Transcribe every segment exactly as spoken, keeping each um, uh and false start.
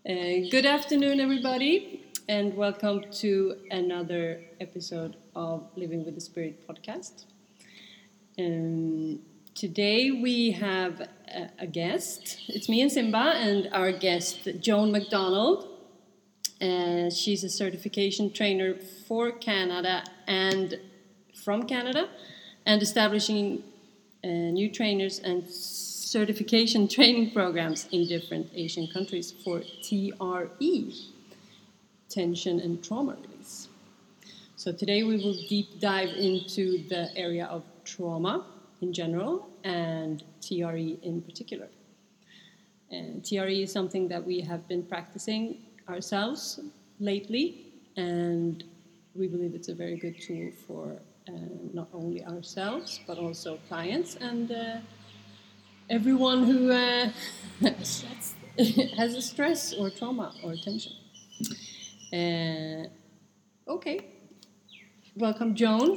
Uh, good afternoon, everybody, and welcome to another episode of Living with the Spirit podcast. Um, today we have a, a guest. It's me and Simba, and our guest, Joan McDonald. Uh, she's a certification trainer for Canada and from Canada, and establishing uh, new trainers and certification training programs in different Asian countries for T R E, tension and trauma release. So today we will deep dive into the area of trauma in general and T R E in particular. And T R E is something that we have been practicing ourselves lately, and we believe it's a very good tool for uh, not only ourselves but also clients and uh, everyone who uh, has a stress or trauma or tension. Uh, okay. Welcome, Joan.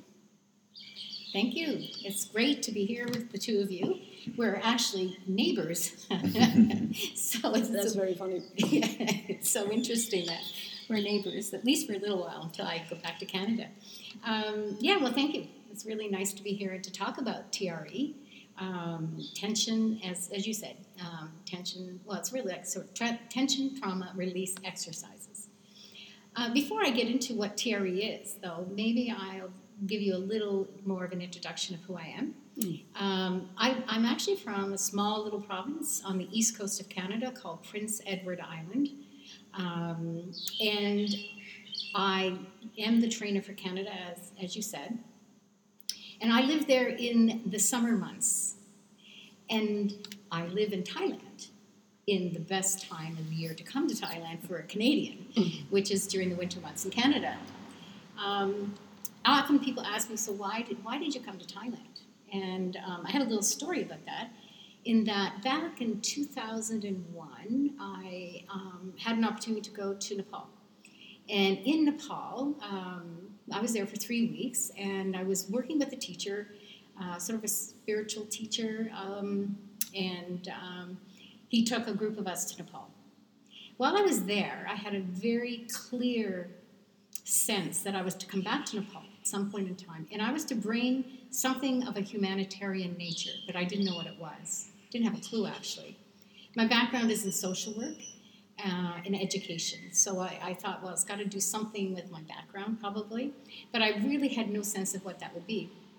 Thank you. It's great to be here with the two of you. We're actually neighbors. so it's That's so, very funny. Yeah, it's so interesting that we're neighbors, at least for a little while until I go back to Canada. Um, yeah, well, thank you. It's really nice to be here and to talk about T R E. Um, tension, as as you said, um, tension, well, it's really like sort of tra- tension trauma release exercises. Uh, before I get into what T R E is, though, maybe I'll give you a little more of an introduction of who I am. Mm. Um, I, I'm actually from a small little province on the east coast of Canada called Prince Edward Island. Um, and I am the trainer for Canada, as, as you said. And I live there in the summer months. And I live in Thailand in the best time of the year to come to Thailand for a Canadian, mm. which is during the winter months in Canada. Um, often people ask me, so why did, why did you come to Thailand? And um, I have a little story about that, in that back in two thousand one, I um, had an opportunity to go to Nepal. And in Nepal, um, I was there for three weeks, and I was working with a teacher, uh, sort of a spiritual teacher, um, and um, he took a group of us to Nepal. While I was there, I had a very clear sense that I was to come back to Nepal at some point in time, and I was to bring something of a humanitarian nature, but I didn't know what it was. Didn't have a clue, actually. My background is in social work, Uh, in education. So I, I thought, well, it's got to do something with my background, probably. But I really had no sense of what that would be.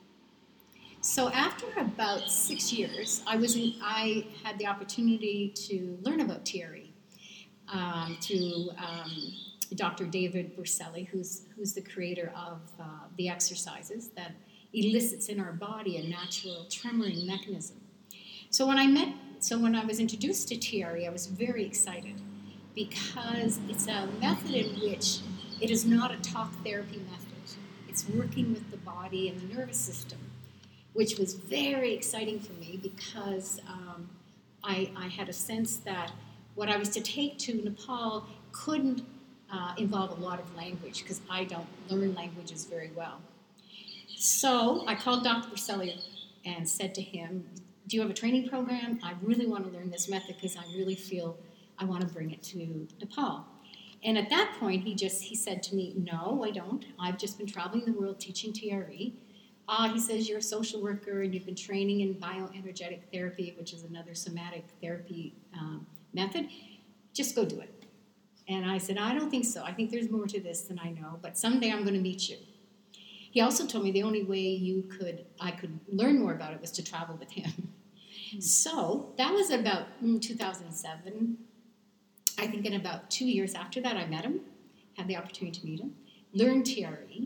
So after about six years, I was in, I had the opportunity to learn about T R E um, through um, Doctor David Berceli, who's who's the creator of uh, the exercises that elicits in our body a natural tremoring mechanism. So when I met, so when I was introduced to T R E, I was very excited, because it's a method in which it is not a talk therapy method. It's working with the body and the nervous system, which was very exciting for me because um, I, I had a sense that what I was to take to Nepal couldn't uh, involve a lot of language, because I don't learn languages very well. So I called Doctor Berceli and said to him, do you have a training program? I really want to learn this method because I really feel I want to bring it to Nepal. And at that point, he just he said to me, no, I don't. I've just been traveling the world teaching T R E. Uh, he says, you're a social worker and you've been training in bioenergetic therapy, which is another somatic therapy um, method. Just go do it. And I said, I don't think so. I think there's more to this than I know, but someday I'm going to meet you. He also told me the only way you could I could learn more about it was to travel with him. Mm-hmm. So that was about mm, two thousand seven. I think in about two years after that, I met him, had the opportunity to meet him, learned T R E.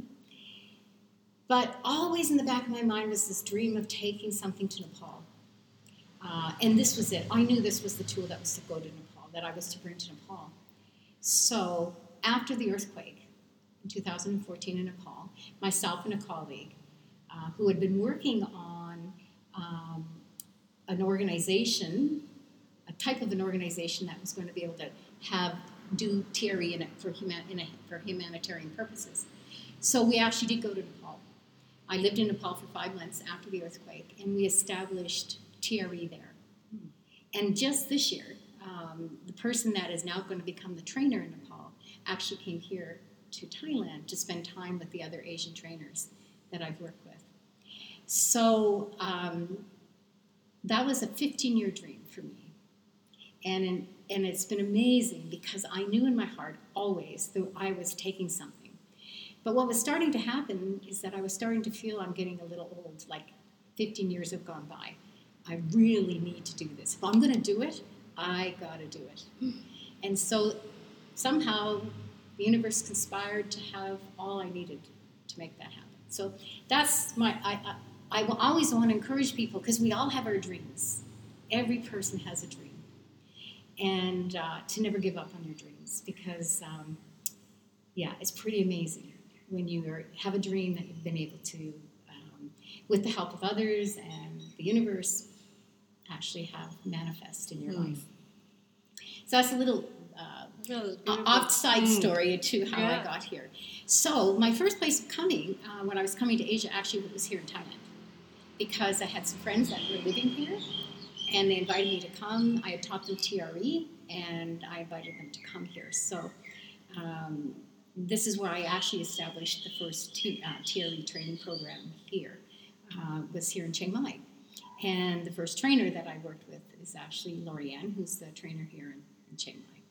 But always in the back of my mind was this dream of taking something to Nepal. Uh, and this was it. I knew this was the tool that was to go to Nepal, that I was to bring to Nepal. So after the earthquake in two thousand fourteen in Nepal, myself and a colleague uh, who had been working on um, an organization, a type of an organization that was going to be able to have do T R E in it for, human, in a, for humanitarian purposes. So we actually did go to Nepal. I lived in Nepal for five months after the earthquake, and we established T R E there. Mm. And just this year, um, um, the person that is now going to become the trainer in Nepal actually came here to Thailand to spend time with the other Asian trainers that I've worked with. So um, that was a fifteen-year dream for me. And, in, and it's been amazing because I knew in my heart always that I was taking something. But what was starting to happen is that I was starting to feel I'm getting a little old, like fifteen years have gone by. I really need to do this. If I'm going to do it, I got to do it. And so somehow the universe conspired to have all I needed to make that happen. So that's my, I, I, I will always want to encourage people because we all have our dreams. Every person has a dream. And uh, to never give up on your dreams because, um, yeah, it's pretty amazing when you are, have a dream that you've been able to, um, with the help of others and the universe, actually have manifest in your mm. life. So that's a little uh, oh, offside mm. story to how yeah. I got here. So my first place of coming, uh, when I was coming to Asia, actually was here in Thailand because I had some friends that were living here and they invited me to come. I had taught them T R E and I invited them to come here. So um, this is where I actually established the first T, uh, T R E training program here, uh, was here in Chiang Mai. And the first trainer that I worked with is actually Lorianne, who's the trainer here in, in Chiang Mai.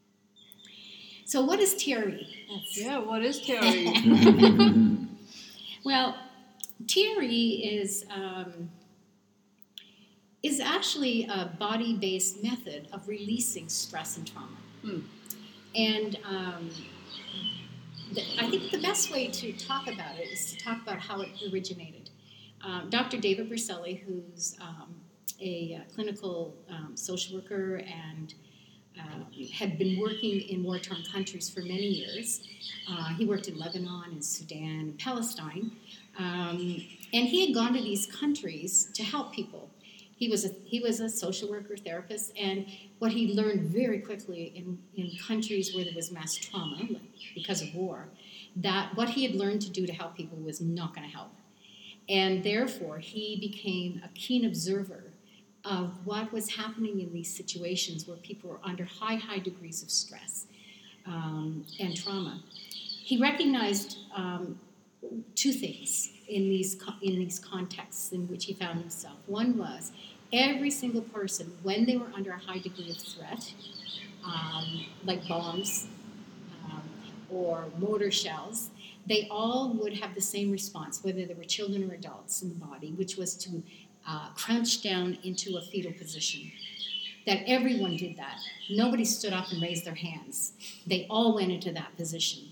So what is T R E? That's... Yeah, what is T R E? Well, T R E is, um, is actually a body-based method of releasing stress and trauma. Hmm. And um, the, I think the best way to talk about it is to talk about how it originated. Um, Doctor David Berceli, who's um, a uh, clinical um, social worker and uh, had been working in war-torn countries for many years. Uh, he worked in Lebanon and Sudan and Palestine. Um, and he had gone to these countries to help people. He was a, he was a social worker, therapist, and what he learned very quickly in, in countries where there was mass trauma because of war, that what he had learned to do to help people was not going to help. And therefore, he became a keen observer of what was happening in these situations where people were under high, high degrees of stress um, and trauma. He recognized um, two things in these in these contexts in which he found himself. One was every single person, when they were under a high degree of threat, um, like bombs um, or mortar shells, they all would have the same response, whether they were children or adults in the body, which was to uh, crouch down into a fetal position. That everyone did that. Nobody stood up and raised their hands. They all went into that position.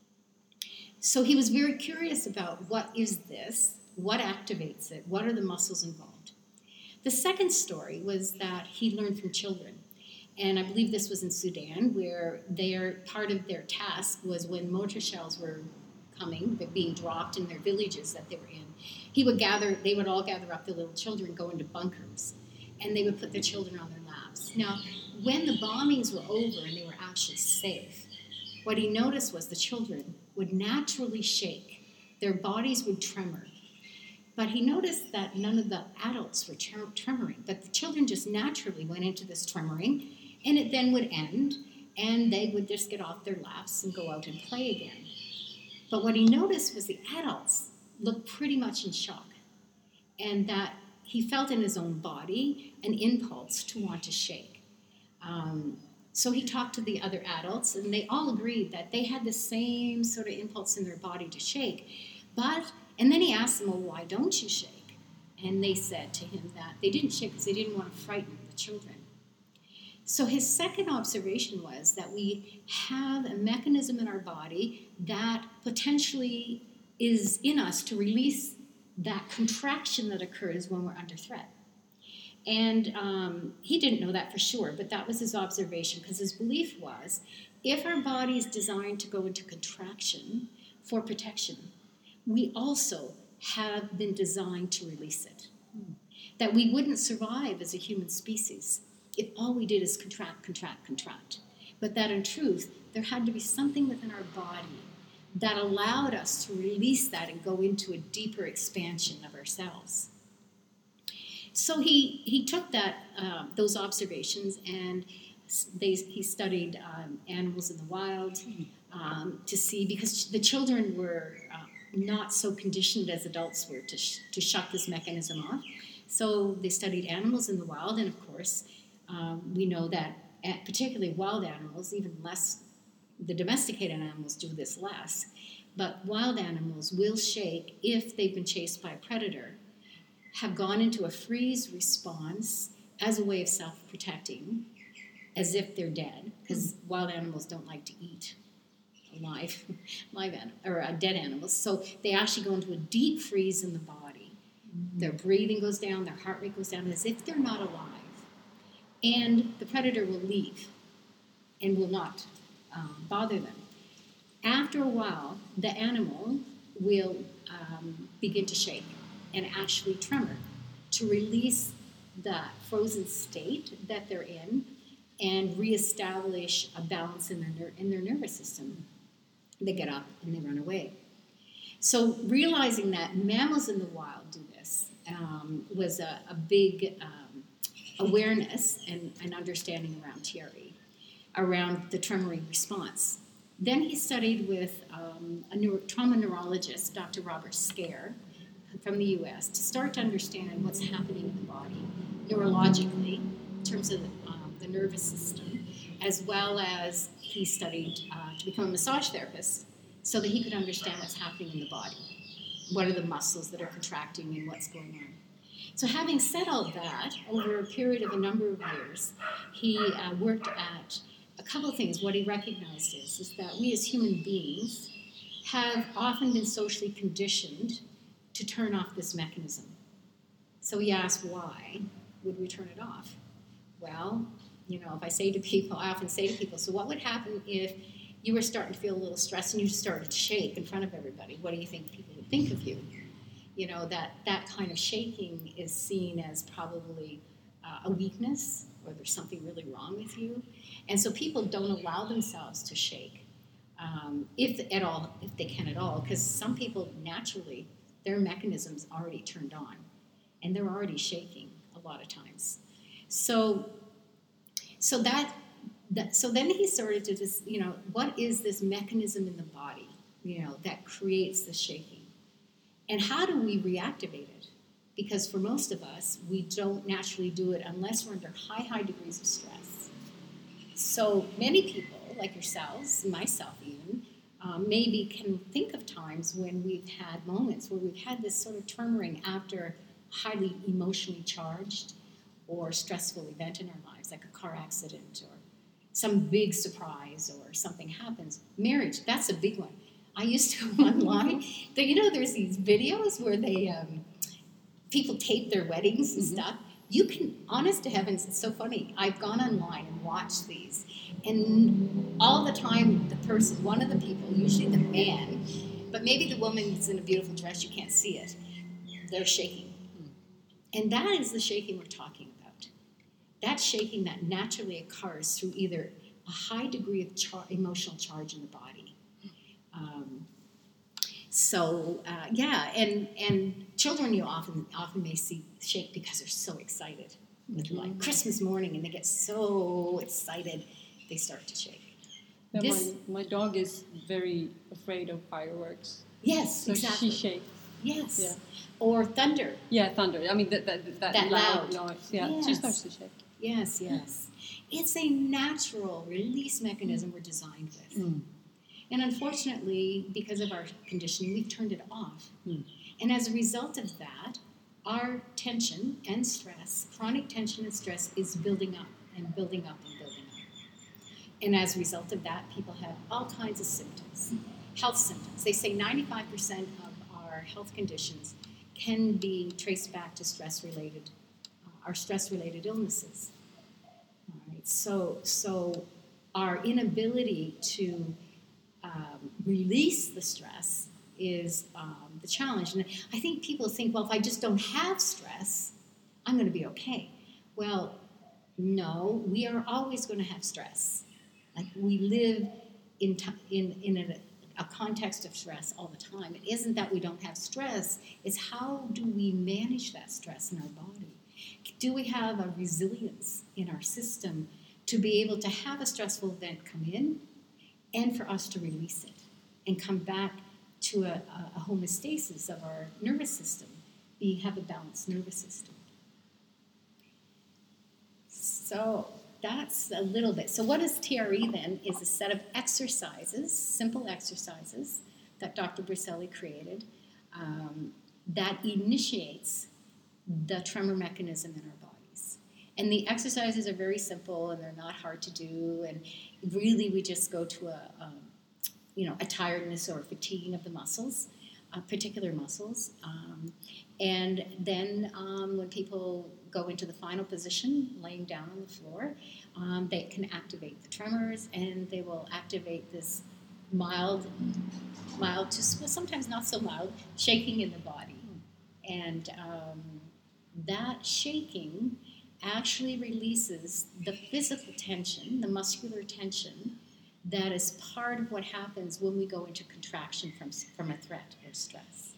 So he was very curious about what is this, what activates it, what are the muscles involved. The second story was that he learned from children. And I believe this was in Sudan, where their part of their task was when mortar shells were coming, they're being dropped in their villages that they were in. He would gather, they would all gather up the little children, go into bunkers, and they would put their children on their laps. Now, when the bombings were over and they were actually safe, what he noticed was the children would naturally shake. Their bodies would tremor. But he noticed that none of the adults were trem- tremoring, but the children just naturally went into this tremoring, and it then would end, and they would just get off their laps and go out and play again. But what he noticed was the adults looked pretty much in shock, and that he felt in his own body an impulse to want to shake. Um, so he talked to the other adults, and they all agreed that they had the same sort of impulse in their body to shake. But, and then he asked them, well, why don't you shake? And they said to him that they didn't shake because they didn't want to frighten the children. So his second observation was that we have a mechanism in our body that potentially is in us to release that contraction that occurs when we're under threat. And um, he didn't know that for sure, but that was his observation, because his belief was, if our body is designed to go into contraction for protection, we also have been designed to release it. Mm. That we wouldn't survive as a human species if all we did is contract, contract, contract. But that in truth, there had to be something within our body that allowed us to release that and go into a deeper expansion of ourselves. So he, he took that uh, those observations and they, he studied um, animals in the wild um, to see, because the children were uh, not so conditioned as adults were to, sh- to shut this mechanism off. So they studied animals in the wild, and of course, um, we know that particularly wild animals, even less, the domesticated animals do this less, but wild animals will shake if they've been chased by a predator, have gone into a freeze response as a way of self-protecting, as if they're dead, because mm. wild animals don't like to eat live, live anim- or uh, dead animals. So they actually go into a deep freeze in the body. Mm. Their breathing goes down, their heart rate goes down, as if they're not alive. And the predator will leave and will not um, bother them. After a while, the animal will um, begin to shake and actually tremor to release the frozen state that they're in and reestablish a balance in their ner- in their nervous system. They get up and they run away. So realizing that mammals in the wild do this um, was a, a big um, awareness and, and understanding around T R E, around the tremoring response. Then he studied with um, a neuro- trauma neurologist, Doctor Robert Scare, from the U S, to start to understand what's happening in the body neurologically in terms of um, the nervous system, as well as he studied uh, to become a massage therapist so that he could understand what's happening in the body. What are the muscles that are contracting and what's going on? So having said all that, over a period of a number of years, he uh, worked at a couple of things. What he recognized is, is that we as human beings have often been socially conditioned to turn off this mechanism. So he asked, why would we turn it off? Well, you know, if I say to people, I often say to people, so what would happen if you were starting to feel a little stressed and you started to shake in front of everybody? What do you think people would think of you? You know, that, that kind of shaking is seen as probably uh, a weakness, or there's something really wrong with you. And so people don't allow themselves to shake, um, if at all, if they can at all, because some people naturally, their mechanism's already turned on, and they're already shaking a lot of times. So, so that, that so then he started to just, you know, what is this mechanism in the body, you know, that creates the shaking? And how do we reactivate it? Because for most of us, we don't naturally do it unless we're under high, high degrees of stress. So many people, like yourselves, myself even, um, maybe can think of times when we've had moments where we've had this sort of tremoring after highly emotionally charged or stressful event in our lives, like a car accident or some big surprise or something happens. Marriage, that's a big one. I used to online, you know, there's these videos where they, um, people tape their weddings and mm-hmm. stuff. You can, honest to heavens, it's so funny. I've gone online and watched these, and all the time the person, one of the people, usually the man, but maybe the woman is in a beautiful dress, you can't see it, they're shaking. And that is the shaking we're talking about. That shaking that naturally occurs through either a high degree of char- emotional charge in the body. Um, so uh, yeah, and and children you often often may see shake because they're so excited. With mm-hmm. like Christmas morning, and they get so excited, they start to shake. Yeah, this, my, my dog is very afraid of fireworks. Yes, so exactly. she shakes. Yes. Yeah. Or thunder. Yeah, thunder. I mean that that that, that loud, loud noise. Yeah, yes. she starts to shake. Yes, yes. It's a natural release mechanism we're designed with. Mm. And unfortunately, because of our conditioning, we've turned it off. Mm. And as a result of that, our tension and stress, chronic tension and stress, is building up and building up and building up. And as a result of that, people have all kinds of symptoms, health symptoms. They say ninety-five percent of our health conditions can be traced back to stress-related, uh, our stress-related illnesses. All right. So, so our inability to Um, release the stress is um, the challenge. And I think people think, well, if I just don't have stress, I'm going to be okay. Well, no, we are always going to have stress. Like we live in t- in in a, a context of stress all the time. It isn't that we don't have stress, it's how do we manage that stress in our body? Do we have a resilience in our system to be able to have a stressful event come in and for us to release it and come back to a, a homeostasis of our nervous system. We have a balanced nervous system. So that's a little bit. So what is T R E then? Is a set of exercises, simple exercises that Doctor Berceli created um, that initiates the tremor mechanism in our bodies. And the exercises are very simple and they're not hard to do. And really we just go to a, a you know, a tiredness or fatiguing of the muscles, uh, particular muscles. Um, and then um, when people go into the final position, laying down on the floor, um, they can activate the tremors, and they will activate this mild, mild to sometimes not so mild, shaking in the body. And um, that shaking actually releases the physical tension, the muscular tension, that is part of what happens when we go into contraction from, from a threat or stress.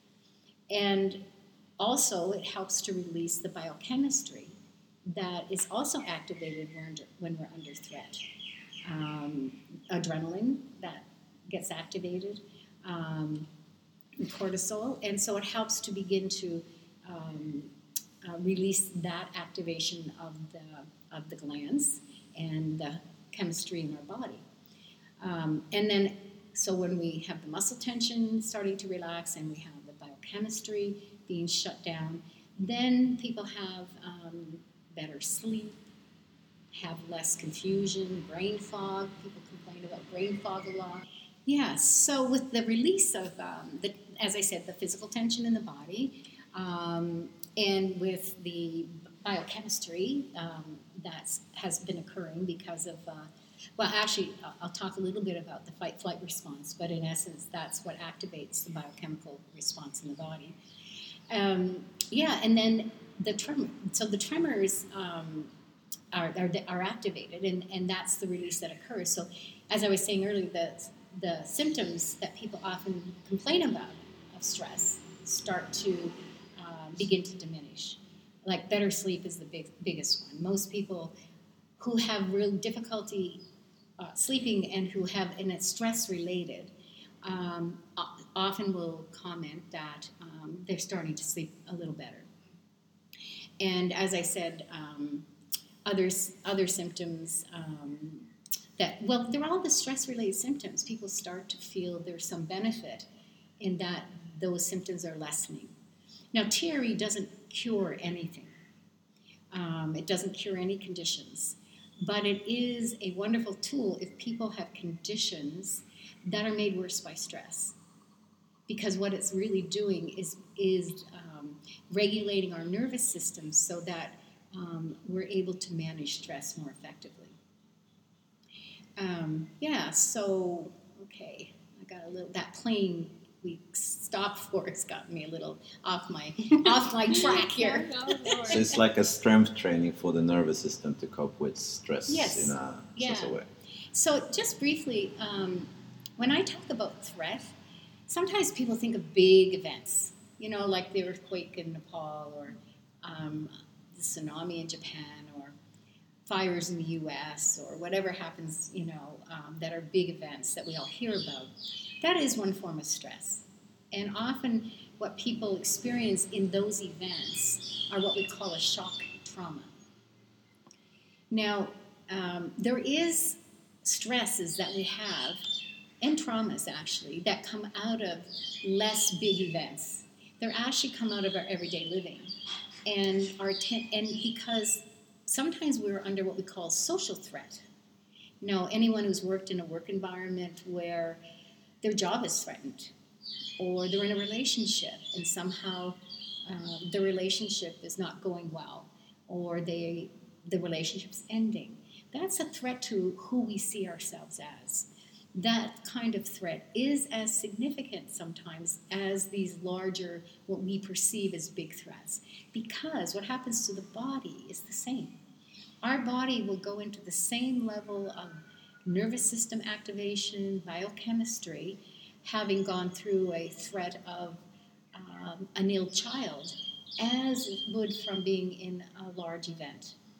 And also, it helps to release the biochemistry that is also activated when, under, when we're under threat. Um, adrenaline that gets activated, um, cortisol, and so it helps to begin to um, uh, release that activation of the of the glands and the chemistry in our body. Um, and then, so when we have the muscle tension starting to relax and we have the biochemistry being shut down, then people have um, better sleep, have less confusion, brain fog. People complain about brain fog a lot. Yeah, so with the release of, um, the, as I said, the physical tension in the body, um, and with the biochemistry um, that has been occurring because of, uh, well, actually, I'll talk a little bit about the fight-flight response, but in essence, that's what activates the biochemical response in the body. Um, yeah, and then the tremor. So the tremors um, are, are are activated, and, and that's the release that occurs. So, as I was saying earlier, the the symptoms that people often complain about of stress start to uh, begin to diminish. Like better sleep is the big biggest one. Most people who have real difficulty uh, sleeping and who have, and it's stress related, um, often will comment that um, they're starting to sleep a little better. And as I said, um, other, other symptoms um, that, well, they're all the stress-related symptoms. People start to feel there's some benefit in that those symptoms are lessening. Now, T R E doesn't cure anything. Um, it doesn't cure any conditions. But it is a wonderful tool if people have conditions that are made worse by stress. Because what it's really doing is, is um, regulating our nervous system so that um, we're able to manage stress more effectively. Um, yeah, so, okay, I got a little, that plane we stopped for has gotten me a little off my off my track here. So it's like a strength training for the nervous system to cope with stress yes. in a yeah. such a way. So just briefly, um, when I talk about threat, sometimes people think of big events, you know, like the earthquake in Nepal or um, the tsunami in Japan or fires in the U S or whatever happens, you know, um, that are big events that we all hear about. That is one form of stress. And often what people experience in those events are what we call a shock trauma. Now, um, there is stresses that we have, and traumas actually, that come out of less big events. They actually come out of our everyday living. And, our ten- and because sometimes we're under what we call social threat. You know, anyone who's worked in a work environment where their job is threatened, or they're in a relationship and somehow um, the relationship is not going well, or they the relationship's ending. That's a threat to who we see ourselves as. That kind of threat is as significant sometimes as these larger, what we perceive as big threats, because what happens to the body is the same. Our body will go into the same level of nervous system activation, biochemistry, having gone through a threat of um, an ill child, as it would from being in a large event.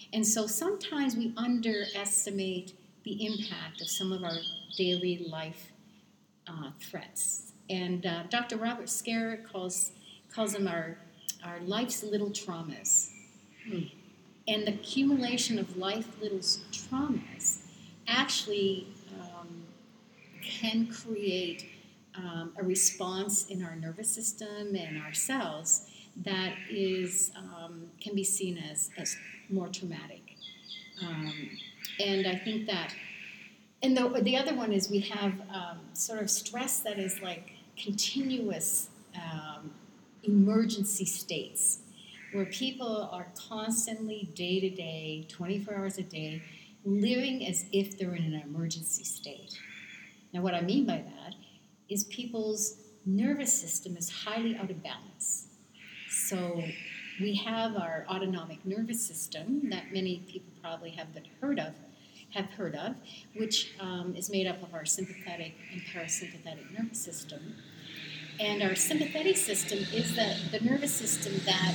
And so sometimes we underestimate the impact of some of our daily life uh, threats. And uh, Doctor Robert Scarrett calls calls them our our life's little traumas. Mm. And the accumulation of life little traumas actually um, can create um, a response in our nervous system and our cells that is um, can be seen as, as more traumatic. Um, and I think that, and the, the other one is we have um, sort of stress that is like continuous um, emergency states, where people are constantly, day to day, twenty-four hours a day, living as if they're in an emergency state. Now, what I mean by that is people's nervous system is highly out of balance. So we have our autonomic nervous system that many people probably have been heard of, have heard of, which um, is made up of our sympathetic and parasympathetic nervous system. And our sympathetic system is the, the nervous system that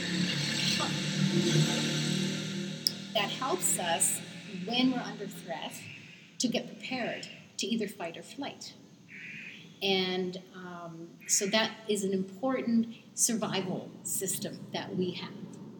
that helps us when we're under threat to get prepared to either fight or flight. And um, so that is an important survival system that we have.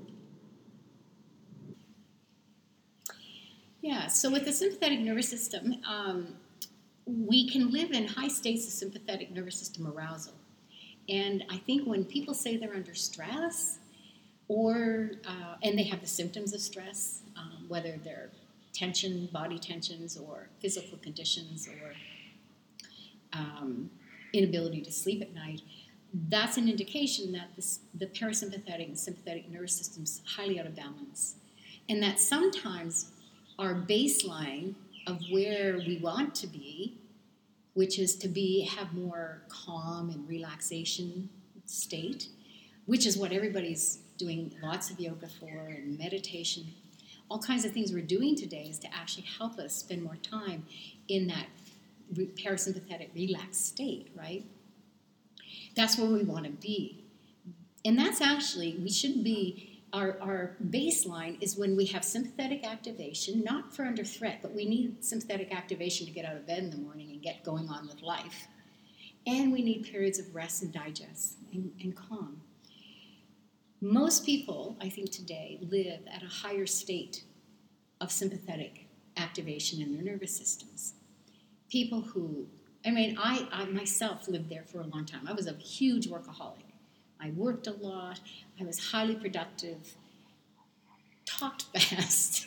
Yeah, so with the sympathetic nervous system, um, we can live in high states of sympathetic nervous system arousal. And I think when people say they're under stress, or uh, and they have the symptoms of stress, um, whether they're tension, body tensions, or physical conditions, or um, inability to sleep at night, that's an indication that this, the parasympathetic and sympathetic nervous system's highly out of balance. And that sometimes our baseline of where we want to be, which is to be have more calm and relaxation state, which is what everybody's doing lots of yoga for and meditation. All kinds of things we're doing today is to actually help us spend more time in that parasympathetic relaxed state, right? That's where we want to be. And that's actually, we should be, our, our baseline is when we have sympathetic activation, not for under threat, but we need sympathetic activation to get out of bed in the morning and get going on with life. And we need periods of rest and digest and, and calm. Most people, I think today, live at a higher state of sympathetic activation in their nervous systems. People who, I mean, I, I myself lived there for a long time. I was a huge workaholic. I worked a lot. I was highly productive. Talked fast.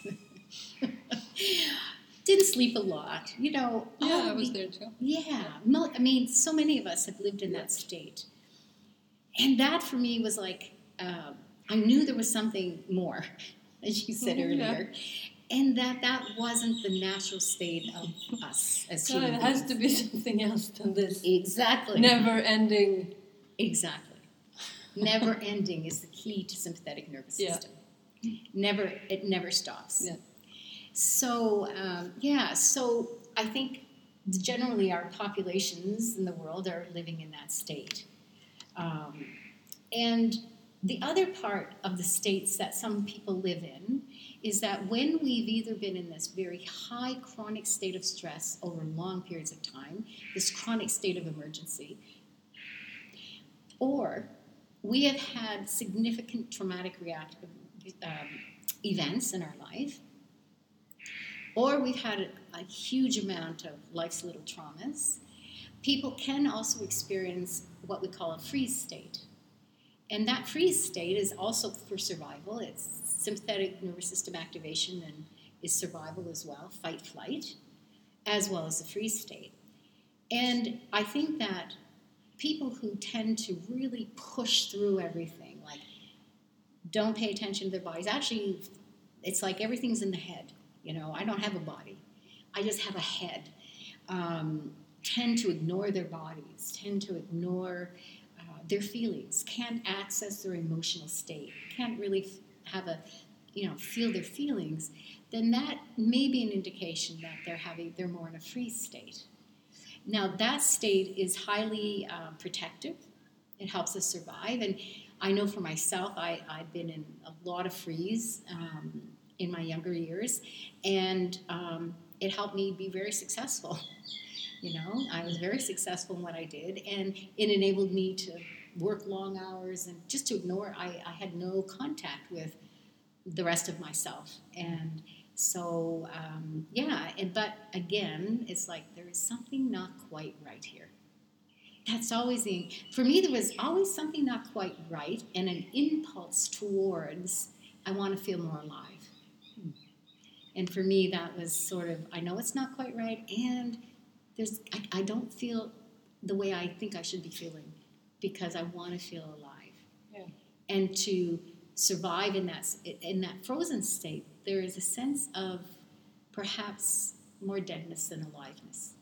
Didn't sleep a lot. You know. Yeah, I was there too. Yeah. Mo- I mean, so many of us have lived in that state. And that for me was like, uh, I knew there was something more, as you said Mm-hmm, earlier. Yeah. And that that wasn't the natural state of us as So human it has beings. to be something else than this Exactly. never-ending. Exactly. Never ending is the key to sympathetic nervous Yeah. system. Never, it never stops. Yeah. So um, yeah, so I think generally our populations in the world are living in that state. Um, and the other part of the states that some people live in is that when we've either been in this very high chronic state of stress over long periods of time, this chronic state of emergency, or we have had significant traumatic react, um, events in our life, or we've had a, a huge amount of life's little traumas, people can also experience what we call a freeze state. And that freeze state is also for survival. It's sympathetic nervous system activation and is survival as well, fight, flight, as well as the freeze state. And I think that people who tend to really push through everything, like don't pay attention to their bodies, actually, it's like everything's in the head. You know, I don't have a body. I just have a head. Um, tend to ignore their bodies, tend to ignore uh, their feelings, can't access their emotional state, can't really f- have a, you know, feel their feelings, then that may be an indication that they're having, they're more in a freeze state. Now, that state is highly uh, protective. It helps us survive. And I know for myself, I, I've been in a lot of freeze um, in my younger years, and um, it helped me be very successful. You know, I was very successful in what I did, and it enabled me to work long hours and just to ignore. I, I had no contact with the rest of myself, and so um, yeah. And but again, it's like there is something not quite right here. That's always the for me. There was always something not quite right, and an impulse towards I want to feel more alive. And for me, that was sort of I know it's not quite right, and there's I, I don't feel the way I think I should be feeling because I want to feel alive. Yeah. And to survive in that in that frozen state, there is a sense of perhaps more deadness than aliveness.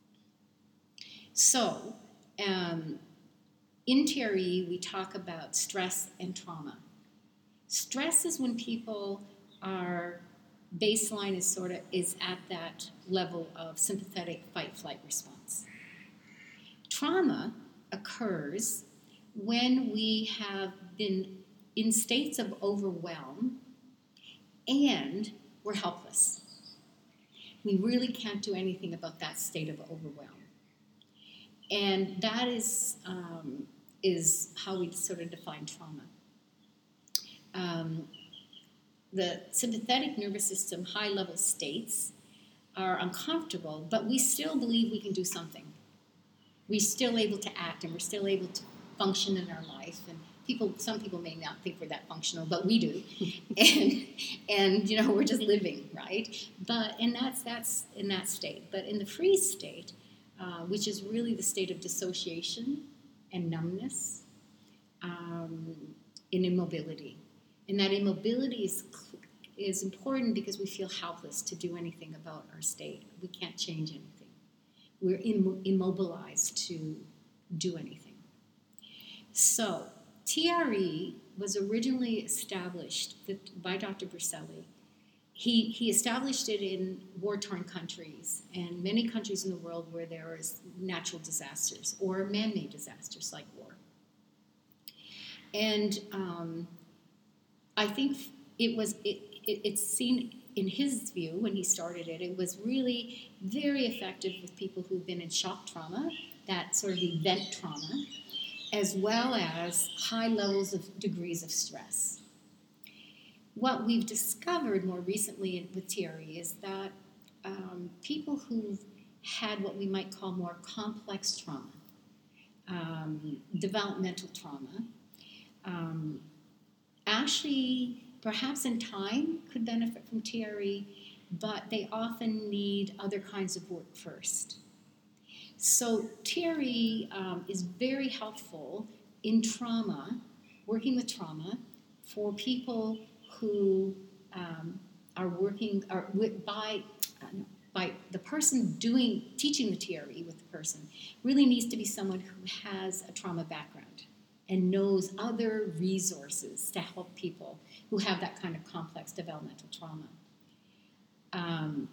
So, um, in T R E, we talk about stress and trauma. Stress is when people are baseline is sort of is at that level of sympathetic fight-flight response. Trauma occurs when we have been in states of overwhelm and we're helpless. We really can't do anything about that state of overwhelm. And that is, um, is how we sort of define trauma. Um, the sympathetic nervous system high-level states are uncomfortable, but we still believe we can do something. We're still able to act, and we're still able to function in our life. And people, some people may not think we're that functional, but we do. and and you know, we're just living, right? But and that's that's in that state. But in the freeze state, uh, which is really the state of dissociation and numbness, um, in immobility, and that immobility is is important because we feel helpless to do anything about our state. We can't change anything. We're Im- immobilized to do anything. So, T R E was originally established by Doctor Berceli. He, he established it in war-torn countries and many countries in the world where there is natural disasters or man-made disasters like war. And um, I think it was it, it, it's seen in his view when he started it, it was really very effective with people who've been in shock trauma, that sort of event trauma, as well as high levels of degrees of stress. What we've discovered more recently with T R E is that um, people who've had what we might call more complex trauma, um, developmental trauma, um, actually perhaps in time could benefit from T R E, but they often need other kinds of work first. So T R E um, is very helpful in trauma, working with trauma, for people who um, are working are with, by uh, no, by the person doing teaching the T R E with the person really needs to be someone who has a trauma background and knows other resources to help people who have that kind of complex developmental trauma. Um,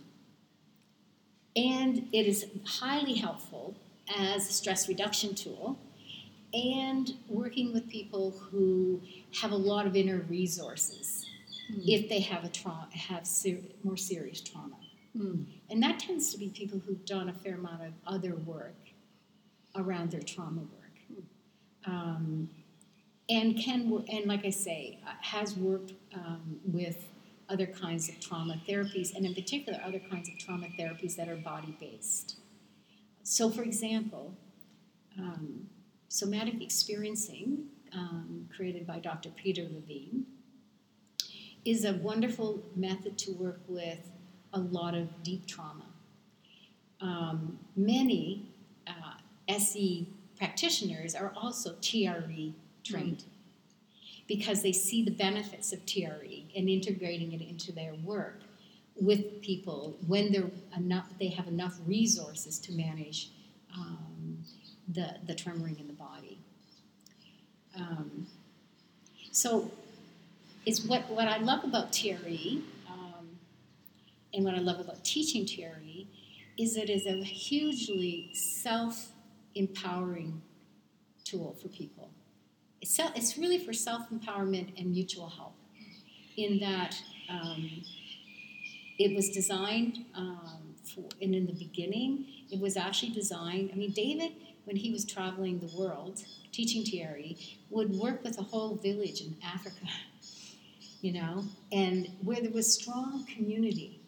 and it is highly helpful as a stress reduction tool and working with people who have a lot of inner resources mm. if they have a trauma, have ser- more serious trauma. Mm. And that tends to be people who've done a fair amount of other work around their trauma work. Um, and can and like I say, has worked um, with other kinds of trauma therapies, and in particular, other kinds of trauma therapies that are body-based. So, for example, um, somatic experiencing, um, created by Doctor Peter Levine, is a wonderful method to work with a lot of deep trauma. Um, many uh, S E practitioners are also T R E trained mm. because they see the benefits of T R E and integrating it into their work with people when they're enough, they have enough resources to manage um, the, the tremoring in the body. Um, so it's what, what I love about T R E um, and what I love about teaching T R E is it is a hugely self-empowering tool for people. It's, it's really for self-empowerment and mutual help in that Um, it was designed um, for, and in the beginning, it was actually designed. I mean, David, when he was traveling the world teaching T R E, would work with a whole village in Africa, you know, and where there was strong community,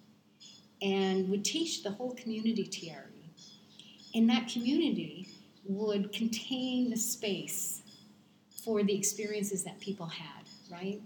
and would teach the whole community T R E. And that community would contain the space for the experiences that people had, right?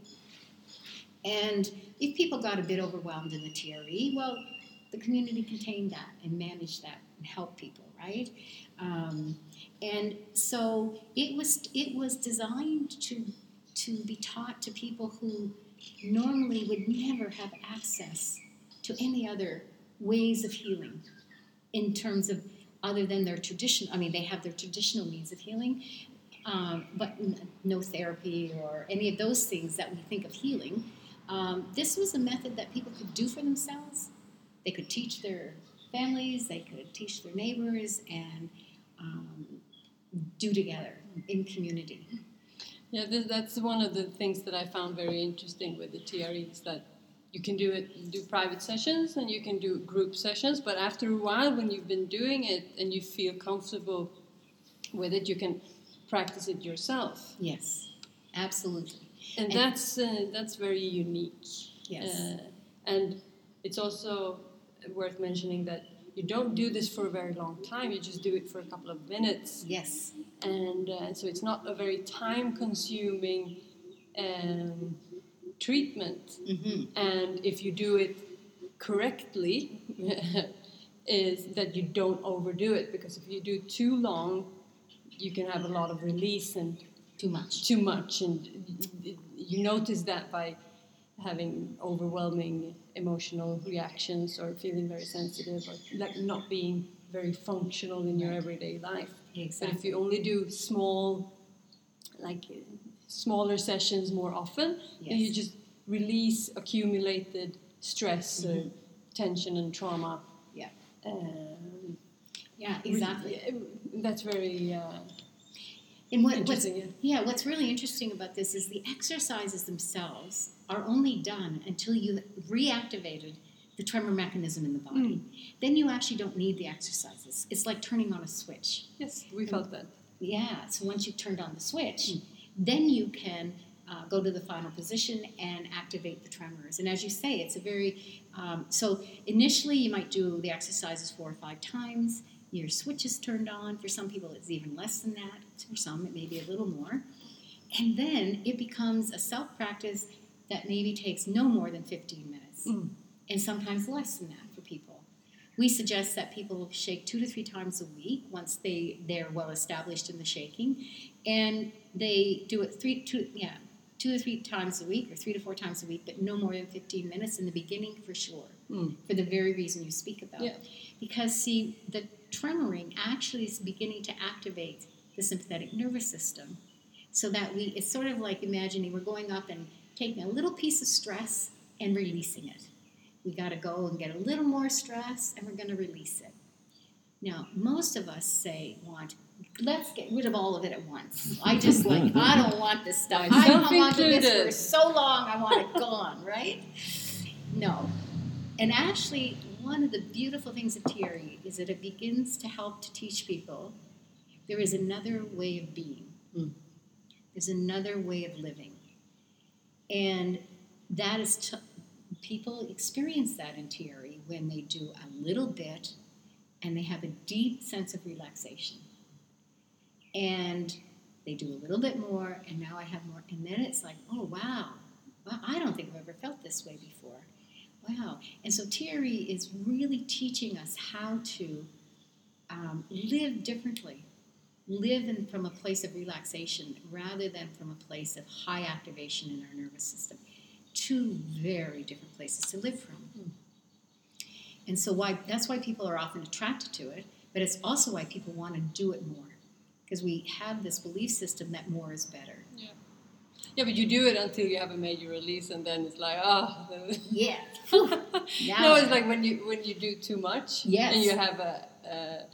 And if people got a bit overwhelmed in the T R E, well, the community contained that and managed that and helped people, right? Um, and so it was it was designed to to be taught to people who normally would never have access to any other ways of healing in terms of other than their tradition. I mean, they have their traditional means of healing, um, but no therapy or any of those things that we think of healing. Um, this was a method that people could do for themselves. They could teach their families, they could teach their neighbors, and um, do together in community. Yeah, this, that's one of the things that I found very interesting with the T R E is that you can do it, do private sessions, and you can do group sessions. But after a while, when you've been doing it and you feel comfortable with it, you can practice it yourself. Yes, absolutely. And, And- that's uh, that's very unique. Yes. Uh, and it's also worth mentioning that you don't do this for a very long time. You just do it for a couple of minutes. Yes. And uh, so it's not a very time-consuming um, treatment. Mm-hmm. And if you do it correctly, is that you don't overdo it. Because if you do too long, you can have a lot of release and Too much. too much. And you notice that by having overwhelming emotional reactions or feeling very sensitive or like not being very functional in your everyday life. Exactly. But if you only do small, like uh, smaller sessions more often, then you Yes. just release accumulated stress, Mm-hmm. uh, tension, and trauma. Yeah. Um, Yeah, exactly. re- That's very uh, And what, what's, interesting. yeah, what's really interesting about this is the exercises themselves are only done until you reactivated the tremor mechanism in the body. Then you actually don't need the exercises. It's like turning on a switch. Yes, we felt that. Yeah, so once you've turned on the switch, then you can uh, go to the final position and activate the tremors. And as you say, it's a very, um, so initially you might do the exercises four or five times. Your switch is turned on. For some people, it's even less than that. For some, it may be a little more. And then it becomes a self-practice that maybe takes no more than fifteen minutes, Mm. and sometimes less than that for people. We suggest that people shake two to three times a week once they, they're well established in the shaking, and they do it three, two, yeah, two to three times a week or three to four times a week, but no more than fifteen minutes in the beginning for sure, Mm. for the very reason you speak about. Yeah. Because, see, the tremoring actually is beginning to activate the sympathetic nervous system so that we, it's sort of like imagining we're going up and taking a little piece of stress and releasing it. We got to go and get a little more stress, and we're going to release it. Now, most of us say, want, let's get rid of all of it at once. I just like, I don't want this stuff. I hung on to this for Self-included. so long, I want it gone, right? No. And actually, one of the beautiful things of T R E is that it begins to help to teach people there is another way of being. Mm. There's another way of living. And that is, t- people experience that in T R E when they do a little bit and they have a deep sense of relaxation. And they do a little bit more, and now I have more. And then it's like, oh, wow. Wow, I don't think I've ever felt this way before. Wow. And so T R E is really teaching us how to um, live differently, live in, from a place of relaxation rather than from a place of high activation in our nervous system. Two very different places to live from. Mm. And so why that's why people are often attracted to it, but it's also why people want to do it more, because we have this belief system that more is better. Yeah. Yeah, but you do it until you have a major release, and then it's like, oh. Yeah. Whew. Now- No, it's like when you when you do too much, Yes. and you have a, a,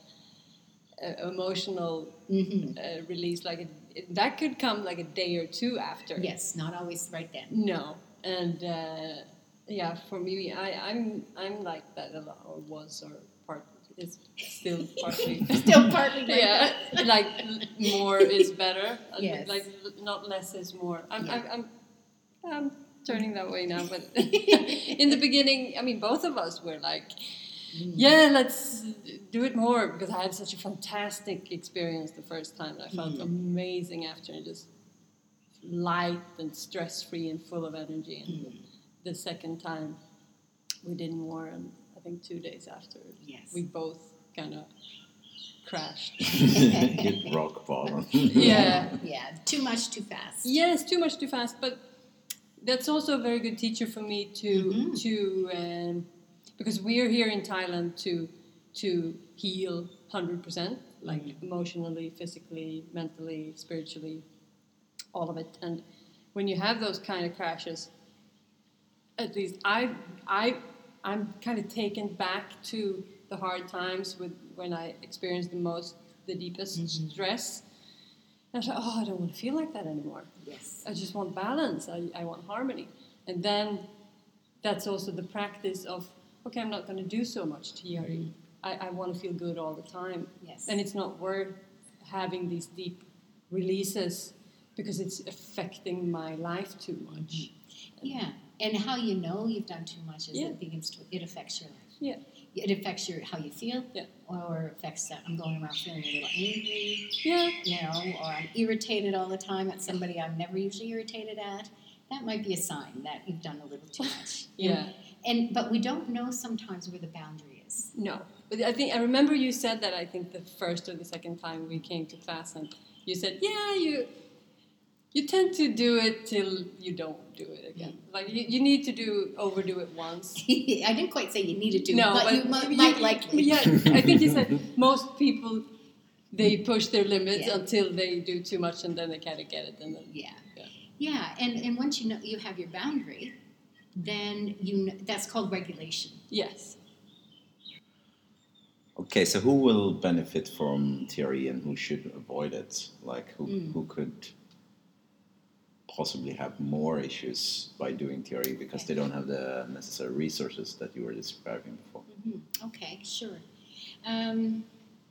a emotional Mhm. uh, release, like it, it, that could come like a day or two after. Yes, not always right then. No, and uh, yeah, for me, I, I'm I'm like that a lot, or was, or part is still partly Still partly like yeah, that. like more is better. Yes. Like not less is more. I'm Yeah. I'm, I'm I'm turning that way now, but in the beginning, I mean, both of us were like, yeah, let's do it more, because I had such a fantastic experience the first time. I felt Mm. amazing after, and just light and stress-free and full of energy. And Mm. the second time we did more, and I think two days after, Yes. we both kind of crashed. Hit rock bottom. Yeah. Yeah, too much, too fast. Yes, too much too fast, but that's also a very good teacher for me to Mhm. to um, because we're here in Thailand to to heal one hundred percent, like Mhm. emotionally, physically, mentally, spiritually, all of it. And when you have those kind of crashes, at least I I I'm kind of taken back to the hard times with when I experienced the most, the deepest Mhm. stress. And I thought, oh, I don't want to feel like that anymore. Yes. I just want balance. I, I want harmony. And then that's also the practice of, okay, I'm not going to do so much T R E. Mhm. I, I want to feel good all the time. Yes. And it's not worth having these deep releases because it's affecting my life too much. Yeah, and how you know you've done too much is Yeah. it begins to, it affects your life. Yeah. It affects your how you feel, Yeah. or affects that I'm going around feeling a little angry, Yeah. you know, or I'm irritated all the time at somebody I'm never usually irritated at. That might be a sign that you've done a little too much. Yeah. And, and but we don't know sometimes where the boundary is. No. But I think I remember you said that, I think the first or the second time we came to class, and you said, yeah, you you tend to do it till you don't do it again. Like you, you need to do overdo it once. I didn't quite say you needed to, No, but, but you mi- you- might likely. Yeah, I think you said most people, they push their limits Yeah. until they do too much, and then they kind of get it. And then, Yeah. Yeah. Yeah, and, and once you know you have your boundary, then you know, that's called regulation. Yes. Okay, so who will benefit from T R E and who should avoid it? Like who Mm. who could possibly have more issues by doing T R E because they don't have the necessary resources that you were describing before? Mm-hmm. Okay, sure. Um,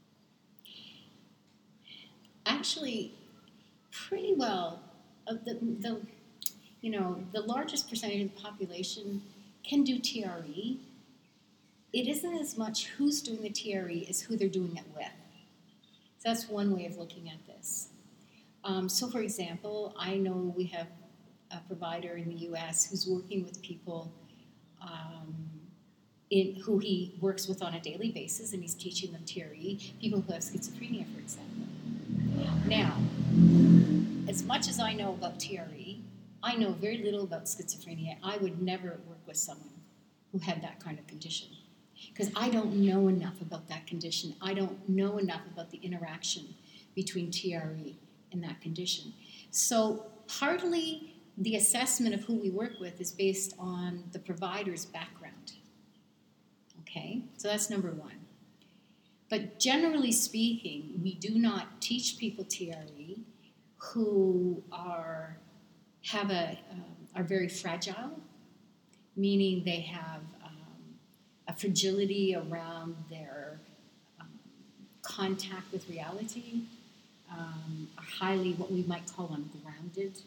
actually, pretty well. Uh, the, the you know the largest percentage of the population can do T R E. It isn't as much who's doing the T R E as who they're doing it with. So that's one way of looking at this. Um, so, for example, I know we have a provider in the U S who's working with people um, in, who he works with on a daily basis, and he's teaching them T R E, people who have schizophrenia, for example. Now, as much as I know about T R E, I know very little about schizophrenia. I would never work with someone who had that kind of condition, because I don't know enough about that condition. I don't know enough about the interaction between T R E and that condition. So partly the assessment of who we work with is based on the provider's background. Okay, so that's number one. But generally speaking, we do not teach people T R E who are have a um, are very fragile, meaning they have um, a fragility around their um, contact with reality, um, are highly what we might call ungrounded,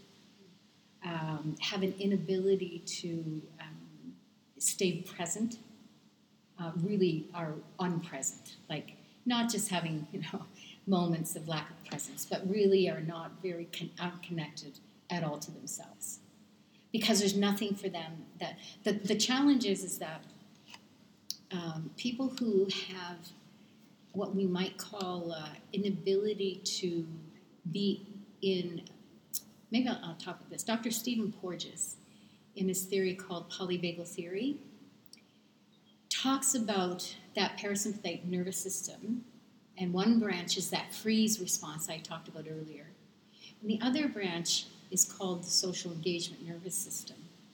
um, have an inability to um, stay present, uh, really are unpresent, like not just having you know moments of lack of presence, but really are not very con- aren't connected at all to themselves, because there's nothing for them that the, the challenge is is that um, people who have what we might call uh, inability to be in, maybe I'll, I'll talk about this. Doctor Stephen Porges, in his theory called polyvagal theory, talks about that parasympathetic nervous system, and one branch is that freeze response I talked about earlier. And the other branch is called the social engagement nervous system.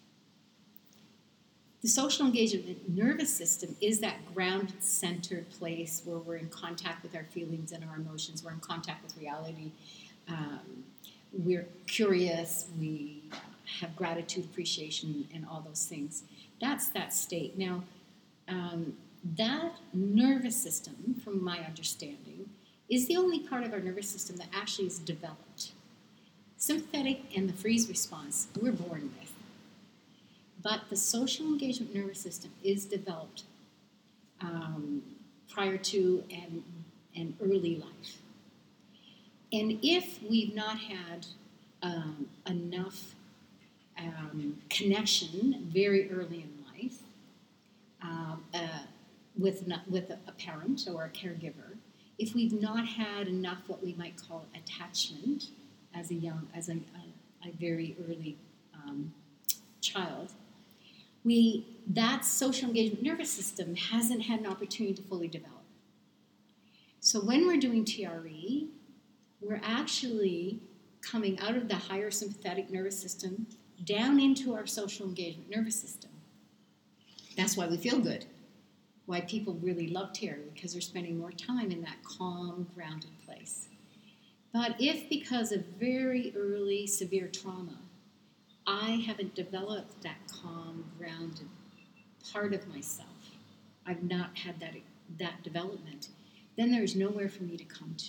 The social engagement nervous system is that ground-centered place where we're in contact with our feelings and our emotions. We're in contact with reality. Um, we're curious. We have gratitude, appreciation, and all those things. That's that state. Now, um, that nervous system, from my understanding, is the only part of our nervous system that actually is developed. Sympathetic and the freeze response, we're born with. But the social engagement nervous system is developed um, prior to and, and early life. And if we've not had um, enough um, connection very early in life um, uh, with, not, with a, a parent or a caregiver, if we've not had enough what we might call attachment as a young, as a, a, a very early um, child, we that social engagement nervous system hasn't had an opportunity to fully develop. So when we're doing T R E, we're actually coming out of the higher sympathetic nervous system down into our social engagement nervous system. That's why we feel good. Why people really love T R E, because they're spending more time in that calm, grounded place. But if because of very early severe trauma, I haven't developed that calm, grounded part of myself, I've not had that, that development, then there is nowhere for me to come to.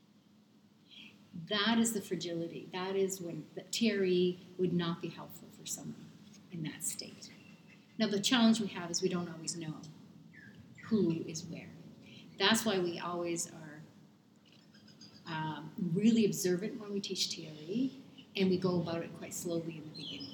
That is the fragility. That is when the T R E would not be helpful for someone in that state. Now, the challenge we have is we don't always know who is where. That's why we always are um, really observant when we teach T R E, and we go about it quite slowly in the beginning.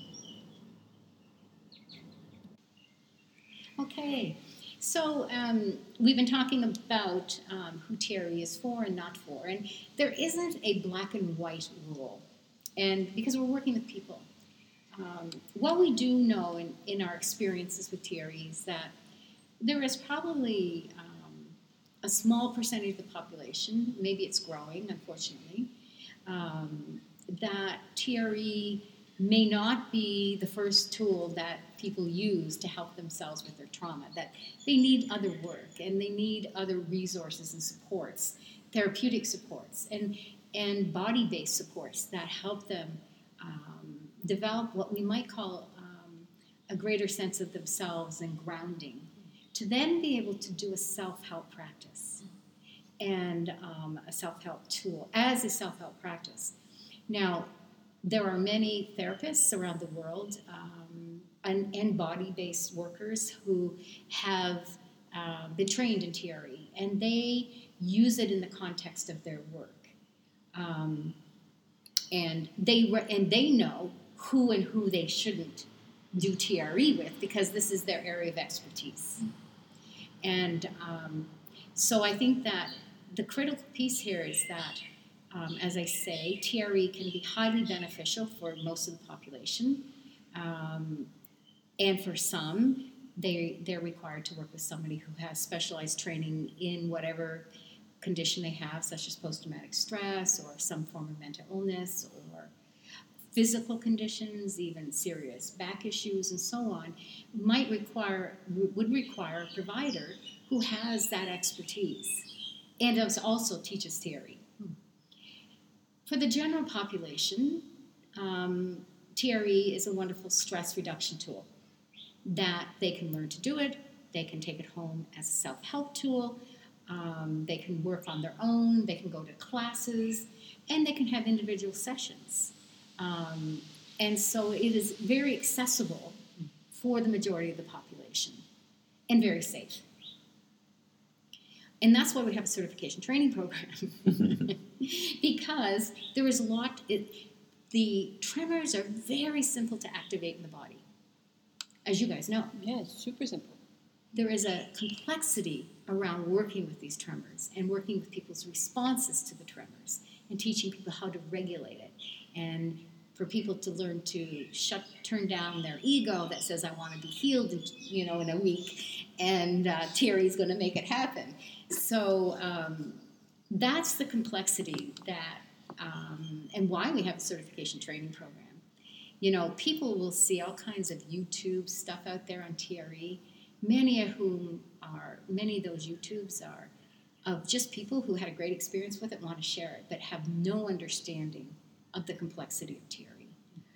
Okay, so um, we've been talking about um, who T R E is for and not for, and there isn't a black and white rule, and because we're working with people. Um, what we do know in, in our experiences with T R E is that there is probably um, a small percentage of the population, maybe it's growing, unfortunately, um, that T R E may not be the first tool that people use to help themselves with their trauma, that they need other work and they need other resources and supports, therapeutic supports, and, and body-based supports that help them um, develop what we might call um, a greater sense of themselves and grounding, to then be able to do a self-help practice and um, a self-help tool as a self-help practice. Now, there are many therapists around the world um, and, and body-based workers who have uh, been trained in T R E, and they use it in the context of their work. Um, and they re- and they know who and who they shouldn't do T R E with, because this is their area of expertise. And um, so I think that the critical piece here is that, um, as I say, T R E can be highly beneficial for most of the population. Um, and for some, they, they're required to work with somebody who has specialized training in whatever condition they have, such as post-traumatic stress or some form of mental illness or physical conditions, even serious back issues and so on, might require, would require a provider who has that expertise and also teaches T R E. For the general population, um, T R E is a wonderful stress reduction tool that they can learn to do it, they can take it home as a self-help tool, um, they can work on their own, they can go to classes, and they can have individual sessions. Um, and so it is very accessible for the majority of the population and very safe. And that's why we have a certification training program. Because there is a lot, it, the tremors are very simple to activate in the body, as you guys know. Yeah, it's super simple. There is a complexity around working with these tremors and working with people's responses to the tremors and teaching people how to regulate it, and for people to learn to shut, turn down their ego that says, I want to be healed in, you know, in a week, and uh, T R E is going to make it happen. So um, that's the complexity that, um, and why we have a certification training program. You know, people will see all kinds of YouTube stuff out there on T R E, many of whom are, many of those YouTubes are of just people who had a great experience with it, want to share it, but have no understanding of the complexity of T R E.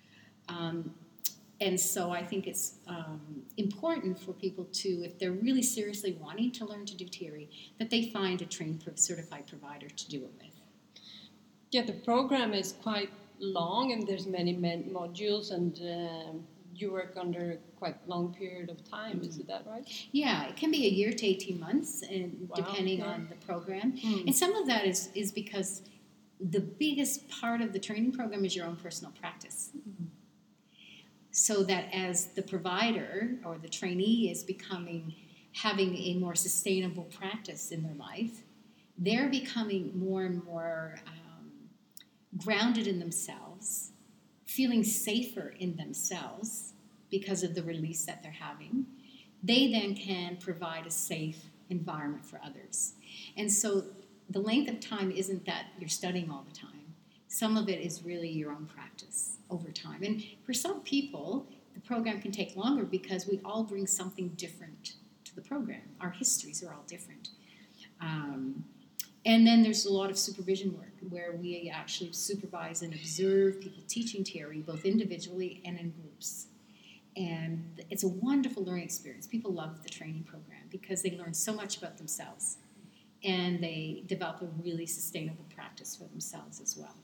Um, and so I think it's um, important for people to, if they're really seriously wanting to learn to do T R E, that they find a trained certified provider to do it with. Yeah, the program is quite long, and there's many, many modules, and uh, you work under a quite long period of time. Mm-hmm. Is that right? Yeah, it can be a year to eighteen months, and wow. depending yeah. on the program. Mm. And some of that is, is because the biggest part of the training program is your own personal practice. Mm-hmm. So that as the provider or the trainee is becoming, having a more sustainable practice in their life, they're becoming more and more um, grounded in themselves, feeling safer in themselves because of the release that they're having. They then can provide a safe environment for others. And so the length of time isn't that you're studying all the time. Some of it is really your own practice over time. And for some people, the program can take longer because we all bring something different to the program. Our histories are all different. Um, and then there's a lot of supervision work where we actually supervise and observe people teaching T R E, both individually and in groups. And it's a wonderful learning experience. People love the training program because they learn so much about themselves. And they develop a really sustainable practice for themselves as well.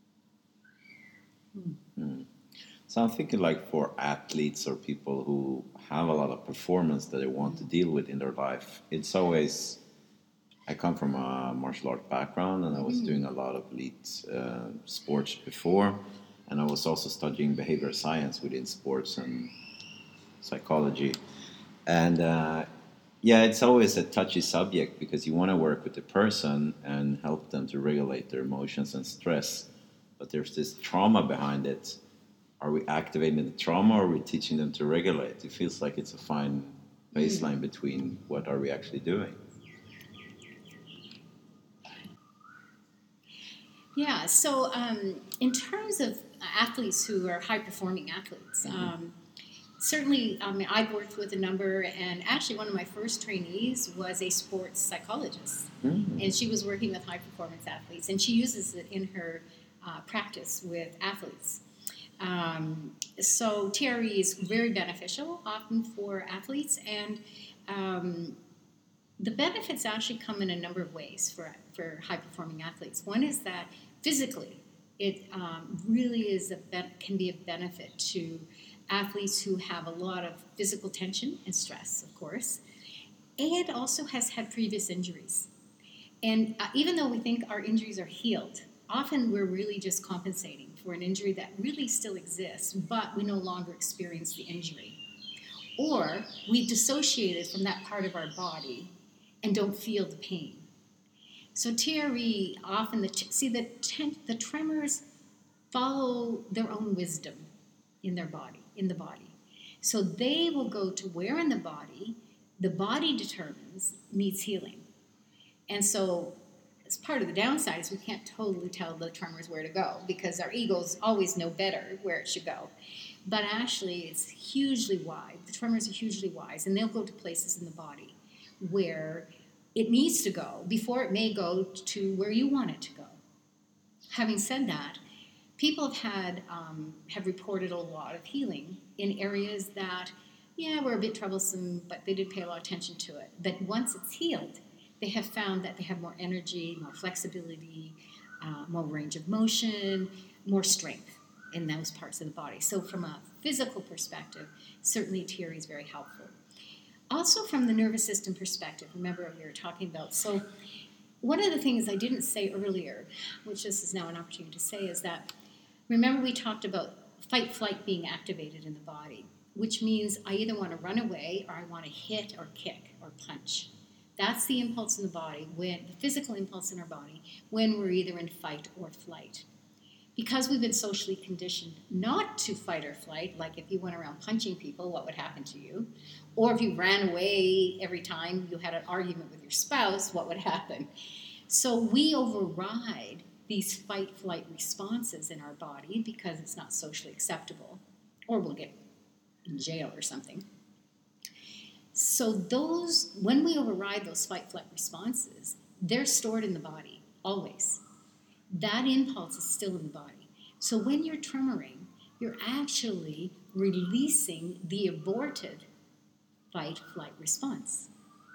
Mm. So I'm thinking, like, for athletes or people who have a lot of performance that they want to deal with in their life, it's always, I come from a martial art background, and I was mm. doing a lot of elite uh, sports before, and I was also studying behavioral science within sports and psychology. And uh, yeah, it's always a touchy subject because you want to work with the person and help them to regulate their emotions and stress. But there's this trauma behind it. Are we activating the trauma, or are we teaching them to regulate? It feels like it's a fine baseline mm. between what are we actually doing. Yeah, so um, in terms of athletes who are high-performing athletes, mm-hmm. um, certainly I mean, I've worked with a number, and actually one of my first trainees was a sports psychologist, mm-hmm. and she was working with high-performance athletes, and she uses it in her Uh, practice with athletes. Um, so T R E is very beneficial often for athletes, and um, the benefits actually come in a number of ways for, for high-performing athletes. One is that physically it um, really is a be- can be a benefit to athletes who have a lot of physical tension and stress, of course, and also has had previous injuries. And uh, even though we think our injuries are healed, often we're really just compensating for an injury that really still exists, but we no longer experience the injury. Or we've dissociated from that part of our body and don't feel the pain. So T R E often, the, see, the, the tremors follow their own wisdom in their body, in the body. So they will go to where in the body the body determines needs healing. And so as part of the downside is we can't totally tell the tremors where to go because our egos always know better where it should go. But actually, it's hugely wide. The tremors are hugely wide, and they'll go to places in the body where it needs to go before it may go to where you want it to go. Having said that, people have had um, have reported a lot of healing in areas that, yeah, were a bit troublesome, but they did pay a lot of attention to it. But once it's healed, they have found that they have more energy, more flexibility, uh, more range of motion, more strength in those parts of the body. So from a physical perspective, certainly T R E is very helpful. Also from the nervous system perspective, remember we were talking about, so one of the things I didn't say earlier, which this is now an opportunity to say, is that, remember we talked about fight-flight being activated in the body, which means I either want to run away or I want to hit or kick or punch. That's the impulse in the body, when the physical impulse in our body, when we're either in fight or flight. Because we've been socially conditioned not to fight or flight, like if you went around punching people, what would happen to you? Or if you ran away every time you had an argument with your spouse, what would happen? So we override these fight-flight responses in our body because it's not socially acceptable, or we'll get in jail or something. So those, when we override those fight-flight responses, they're stored in the body, always. That impulse is still in the body. So when you're tremoring, you're actually releasing the aborted fight-flight response.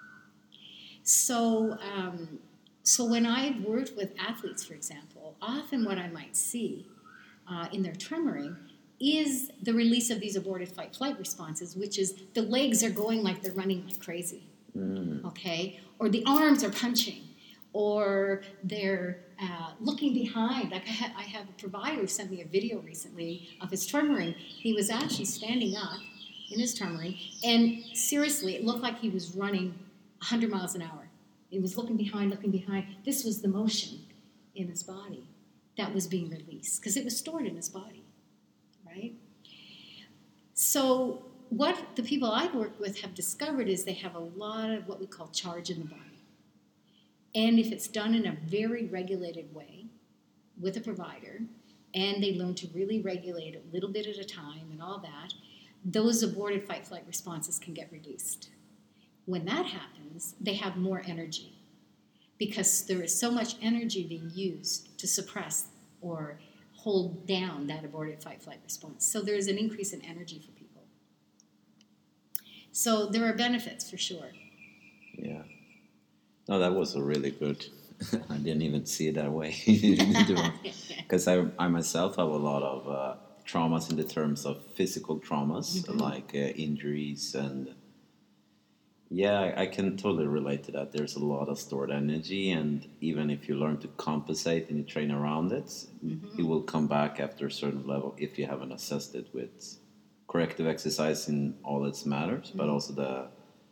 So, um, so when I've worked with athletes, for example, often what I might see uh, in their tremoring is the release of these aborted fight-flight responses, which is the legs are going like they're running like crazy, mm. okay? Or the arms are punching, or they're uh, looking behind. Like I, ha- I have a provider who sent me a video recently of his tremoring. He was actually standing up in his tremoring, and seriously, it looked like he was running one hundred miles an hour. He was looking behind, looking behind. This was the motion in his body that was being released, because it was stored in his body, right? So what the people I've worked with have discovered is they have a lot of what we call charge in the body. And if it's done in a very regulated way with a provider, and they learn to really regulate a little bit at a time and all that, those aborted fight-flight responses can get released. When that happens, they have more energy, because there is so much energy being used to suppress or hold down that aborted fight-flight response. So there's an increase in energy for people. So there are benefits for sure. Yeah. No, that was a really good. I didn't even see it that way. Because I, I myself have a lot of uh, traumas in the terms of physical traumas, mm-hmm. like uh, injuries, and yeah, I, I can totally relate to that. There's a lot of stored energy, and even if you learn to compensate and you train around it, mm-hmm. it will come back after a certain level if you haven't assessed it with corrective exercise in all its matters, mm-hmm. but also the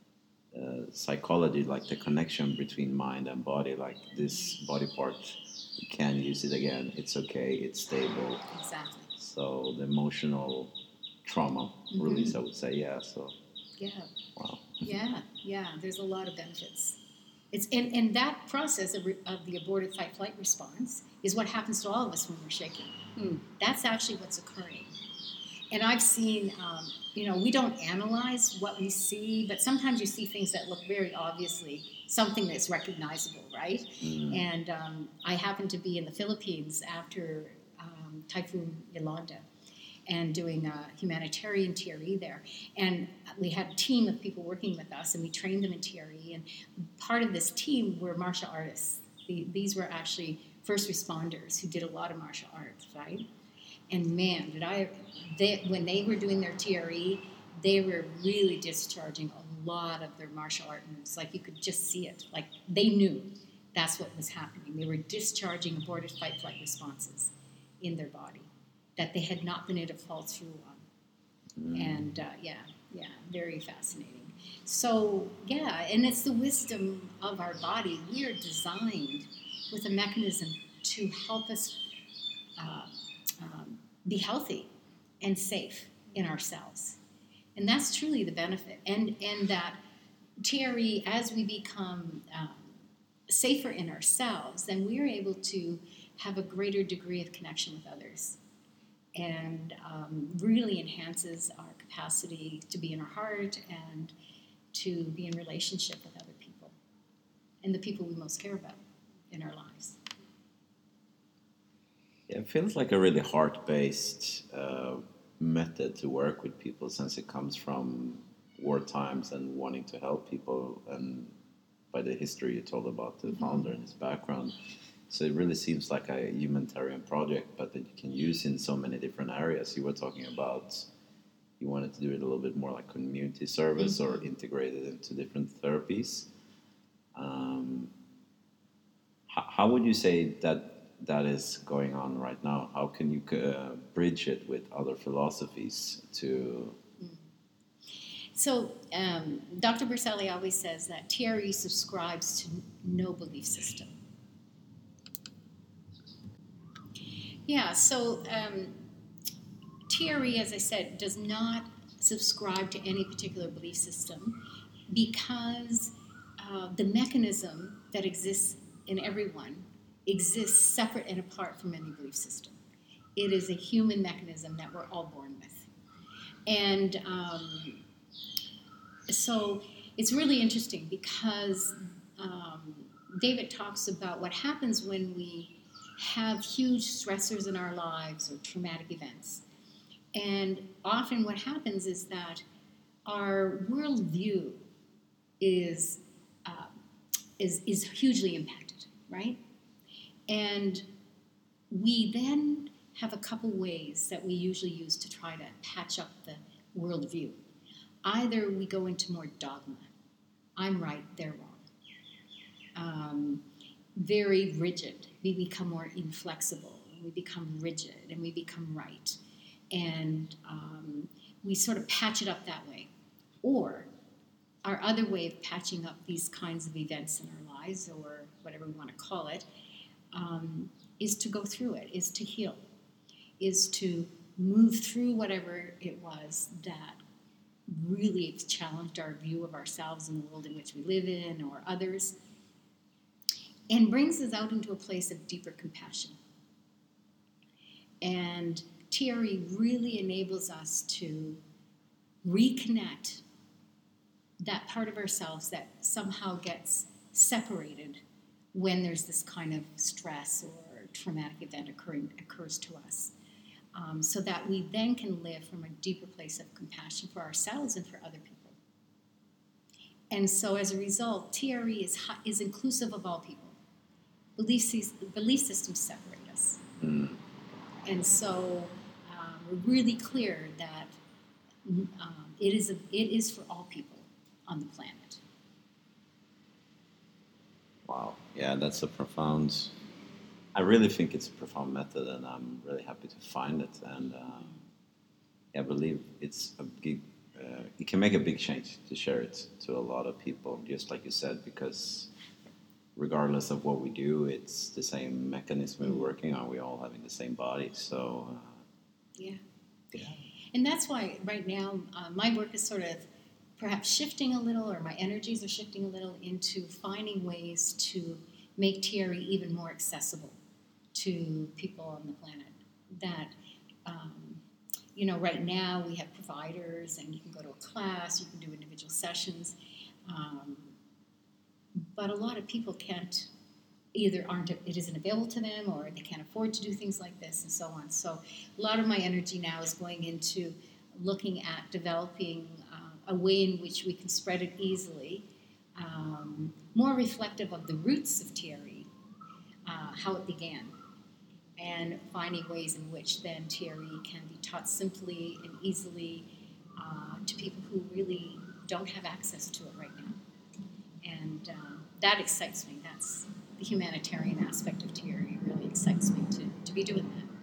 Uh, psychology, like the connection between mind and body, like this body part, you can use it again, it's okay, it's stable. Exactly. So the emotional trauma mm-hmm. release, I would say, yeah. So yeah, wow. yeah, yeah. There's a lot of benefits. It's and, and that process of, re, of the aborted fight-flight response is what happens to all of us when we're shaking. Mm. That's actually what's occurring. And I've seen, um, you know, we don't analyze what we see, but sometimes you see things that look very obviously something that's recognizable, right? Mm. And um, I happened to be in the Philippines after um, Typhoon Yolanda and doing a humanitarian T R E there. And we had a team of people working with us, and we trained them in T R E. And part of this team were martial artists. The, these were actually first responders who did a lot of martial arts, right? And man, did I, they, when they were doing their T R E, they were really discharging a lot of their martial art moves. Like you could just see it. Like they knew that's what was happening. They were discharging aborted fight-flight responses in their body that they had not been able to follow through on. Mm. And uh, yeah, yeah, very fascinating. So yeah, and it's the wisdom of our body. We are designed with a mechanism to help us uh, Um, be healthy and safe in ourselves. And that's truly the benefit. And and that T R E, as we become um, safer in ourselves, then we're able to have a greater degree of connection with others, and um, really enhances our capacity to be in our heart and to be in relationship with other people and the people we most care about in our lives. It feels like a really heart-based uh, method to work with people, since it comes from war times and wanting to help people, and by the history you told about the mm-hmm. founder and his background. So it really seems like a humanitarian project, but that you can use in so many different areas. You were talking about you wanted to do it a little bit more like community service mm-hmm. or integrate it into different therapies. Um, how, how would you say that that is going on right now? How can you uh, bridge it with other philosophies to... So um, Doctor Berceli always says that T R E subscribes to no belief system. Yeah, so um, T R E, as I said, does not subscribe to any particular belief system, because uh, the mechanism that exists in everyone exists separate and apart from any belief system. It is a human mechanism that we're all born with. And um, so it's really interesting, because um, David talks about what happens when we have huge stressors in our lives or traumatic events. And often what happens is that our worldview is, uh, is, is hugely impacted, right? And we then have a couple ways that we usually use to try to patch up the worldview. Either we go into more dogma. I'm right, they're wrong. Um, very rigid. We become more inflexible. We become rigid, and we become right. And um, we sort of patch it up that way. Or our other way of patching up these kinds of events in our lives, or whatever we want to call it, um, is to go through it, is to heal, is to move through whatever it was that really challenged our view of ourselves and the world in which we live in, or others, and brings us out into a place of deeper compassion. And T R E really enables us to reconnect that part of ourselves that somehow gets separated when there's this kind of stress or traumatic event occurring occurs to us, um, so that we then can live from a deeper place of compassion for ourselves and for other people. And so as a result, T R E is, is inclusive of all people. Belief, belief systems separate us. Mm. And so um, we're really clear that um, it is a, it is for all people on the planet. Wow. Yeah, that's a profound... I really think it's a profound method, and I'm really happy to find it. And um, I believe it's a big... Uh, it can make a big change to share it to a lot of people, just like you said, because regardless of what we do, it's the same mechanism we're working on. We're all having the same body, so... Uh, yeah. Yeah. And that's why right now uh, my work is sort of perhaps shifting a little, or my energies are shifting a little into finding ways to make T R E even more accessible to people on the planet. That, um, you know, right now we have providers, and you can go to a class, you can do individual sessions, um, but a lot of people can't, either aren't, it isn't available to them, or they can't afford to do things like this, and so on. So a lot of my energy now is going into looking at developing uh, a way in which we can spread it easily, um, more reflective of the roots of T R E, uh, how it began, and finding ways in which then T R E can be taught simply and easily uh, to people who really don't have access to it right now. And um, that excites me. That's the humanitarian aspect of T R E really excites me to, to be doing that.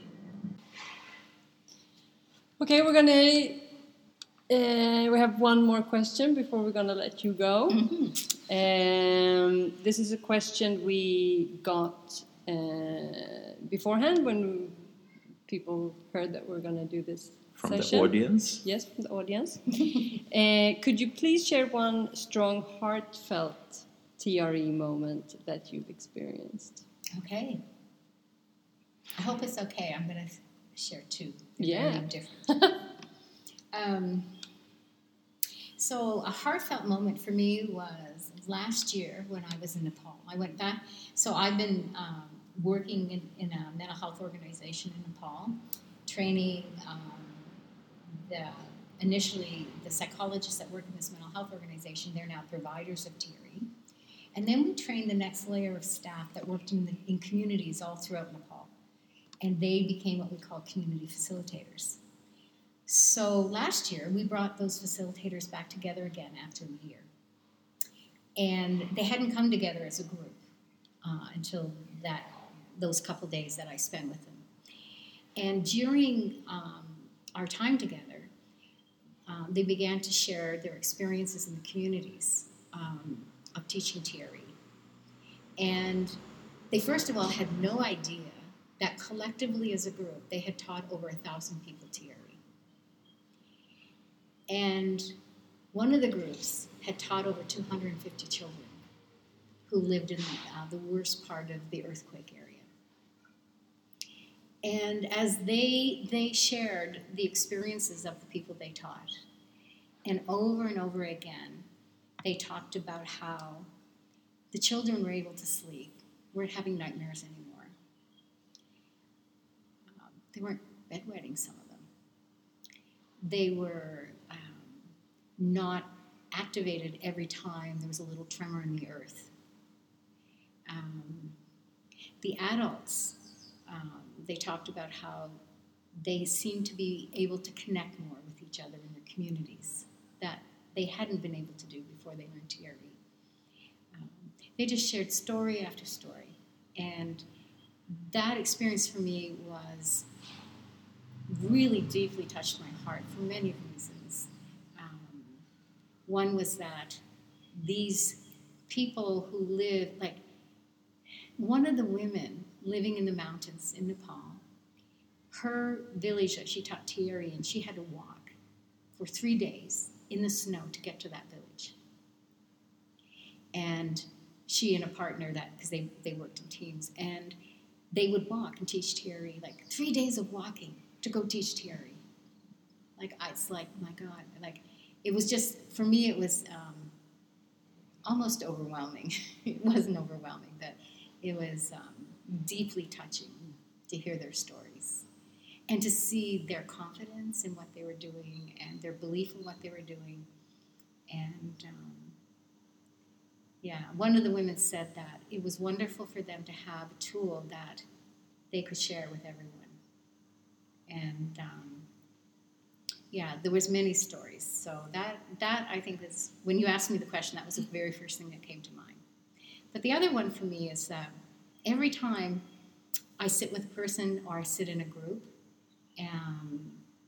Okay, we're gonna. Uh, we have one more question before we're gonna let you go. Mm-hmm. Um, this is a question we got uh, beforehand when people heard that we're gonna do this From session. the audience? Yes, from the audience. uh, could you please share one strong, heartfelt T R E moment that you've experienced? Okay. I hope it's okay. I'm going to share two. They're Yeah. very different. um, so a heartfelt moment for me was last year when I was in Nepal. I went back. So I've been um, working in, in a mental health organization in Nepal, training um, the initially the psychologists that work in this mental health organization. They're now providers of T R E. And then we trained the next layer of staff that worked in, the, in communities all throughout Nepal. And they became what we call community facilitators. So last year, we brought those facilitators back together again after a year. And they hadn't come together as a group uh, until that those couple days that I spent with them. And during um, our time together, um, they began to share their experiences in the communities um, of teaching T R E. And they first of all had no idea that collectively as a group they had taught over a thousand people T R E. And one of the groups had taught over two hundred fifty children who lived in uh, the worst part of the earthquake area. And as they they shared the experiences of the people they taught, and over and over again, they talked about how the children were able to sleep, weren't having nightmares anymore. Um, they weren't bedwetting, some of them. they were um, not activated every time there was a little tremor in the earth. Um, the adults, um, they talked about how they seemed to be able to connect more with each other in their communities that they hadn't been able to do before they learned T R E. Um, they just shared story after story. And that experience for me was really deeply touched my heart for many reasons. Um, one was that these people who live, like one of the women living in the mountains in Nepal, her village that she taught T R E in, she had to walk for three days in the snow to get to that village. And she and a partner, that because they, they worked in teams, and they would walk and teach T R E, like three days of walking to go teach T R E. Like, I, it's like, my God, like, it was just, for me, it was um, almost overwhelming. It wasn't overwhelming, but it was um, deeply touching to hear their stories and to see their confidence in what they were doing and their belief in what they were doing. And um, yeah, one of the women said that it was wonderful for them to have a tool that they could share with everyone. And um, yeah, there was many stories. So that, that I think is, when you asked me the question, that was the very first thing that came to mind. But the other one for me is that every time I sit with a person or I sit in a group um,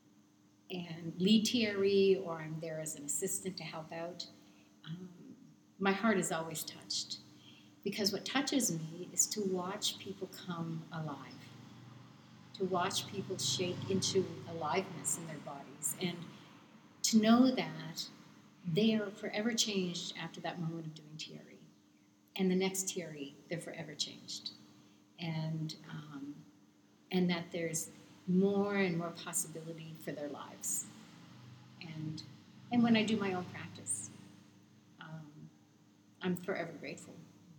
and lead T R E, or I'm there as an assistant to help out, um, my heart is always touched. Because what touches me is to watch people come alive, to watch people shake into aliveness in their bodies, and to know that they are forever changed after that moment of doing T R E. And the next T R E, they're forever changed. And um, and that there's more and more possibility for their lives. And and when I do my own practice, um, I'm forever grateful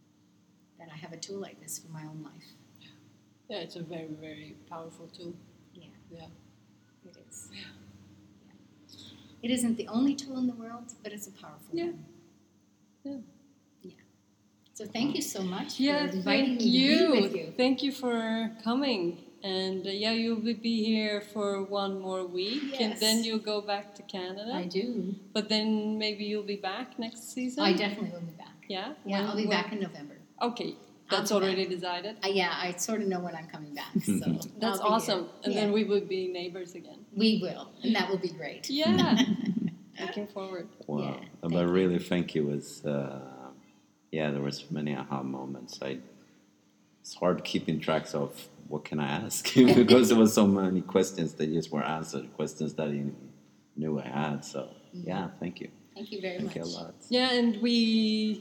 that I have a tool like this for my own life. Yeah, it's a very, very powerful tool. Yeah. Yeah. It is. Yeah. Yeah. It isn't the only tool in the world, but it's a powerful Yeah. one. Yeah. Yeah. So thank you so much Yeah, for inviting thank me you. to be with you. Thank you for coming. And uh, yeah, you will be here for one more week, and Yes. then you'll go back to Canada. I do. But then maybe you'll be back next season. I definitely will be back. Yeah. Yeah, When- I'll be when- back in November. Okay, I'll that's be already back. decided. Uh, yeah, I sort of know when I'm coming back. So That's I'll be awesome, here. and Yeah. then we will be neighbors again. We will, and that will be great. Yeah, looking forward. Wow. Yeah, but thank you. really, thank you. Was uh, yeah, there was many aha moments. I it's hard keeping track of what can I ask because there was so many questions that just were answered, questions that I didn't even knew I had. So yeah, thank you. Thank you very Thank you a much. lot. Yeah, and we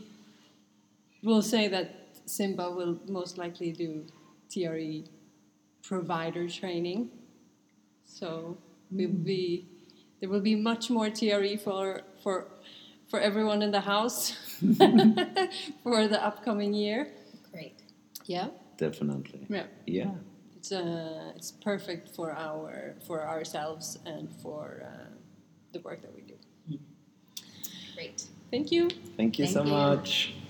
will say that Simba will most likely do T R E provider training. So we will be there will be much more T R E for for for everyone in the house for the upcoming year. Great. Yeah. Definitely. Yeah. Yeah. It's uh it's perfect for our for ourselves and for uh, the work that we do. Great. Thank you. Thank you Thank so you. much.